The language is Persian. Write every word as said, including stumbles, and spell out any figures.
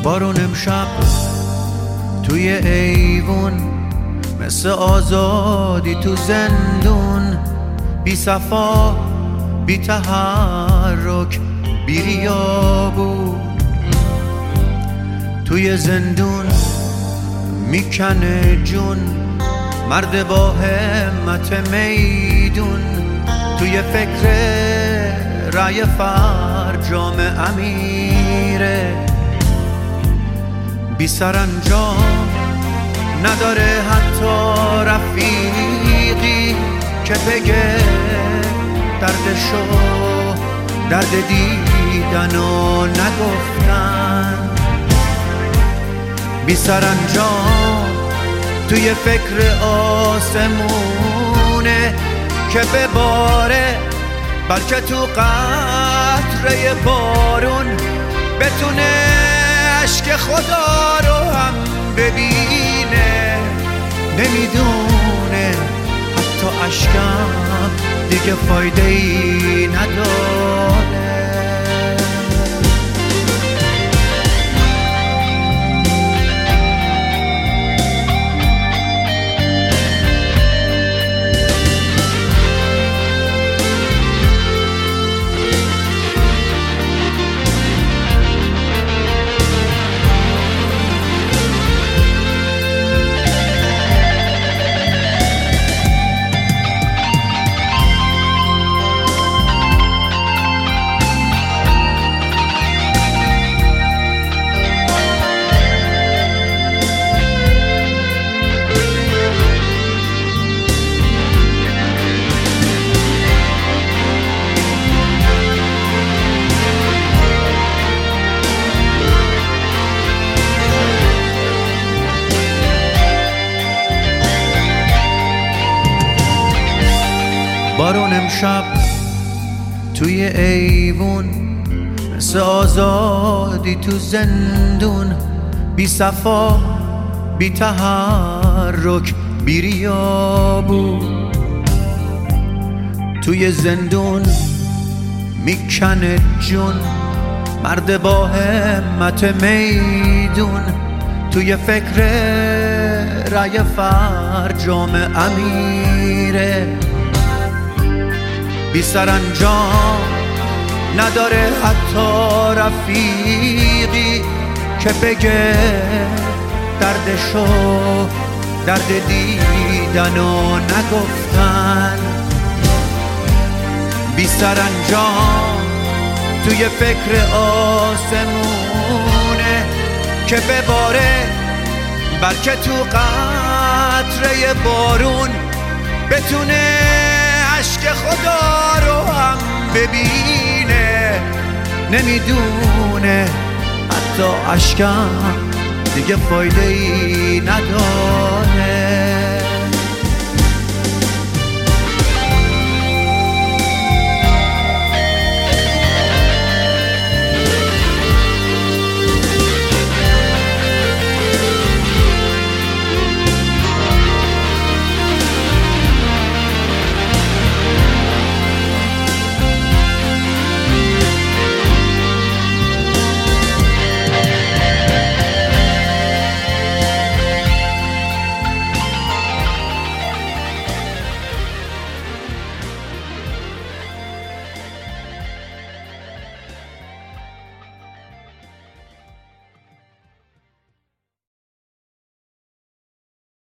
بارون امشب توی ایوون، مثل آزادی تو زندون، بی صفا بی تحرک بی ریا بود. توی زندون میکنه جون مرد با همت میدون، توی فکر رای فرجام امیره، بی سرانجام نداره حتی رفیقی که بگه دردشو، درد دیدن و نگفتن. بی سرانجام توی فکر آسمونه که بباره، بلکه تو قطره بارون بتونه عشق خدا رو هم ببینه. نمیدونه حتی عشقم دیگه فایده ای نداره. بارون امشب توی ایوون، مثل آزادی تو زندون، بی صفا بی تحرک بی ریا بود. توی زندون میکنه جون مرد با همت میدون، توی فکر رای فرجام امیره، بی سرانجام نداره حتی رفیقی که بگه دردشو، درد دیدن و نگفتن. بی سرانجام توی فکر آسمونه که بباره، بلکه تو قطره بارون بتونه عشق خدا رو هم ببینه. نمیدونه حتی عشقم دیگه فایده ای نداره.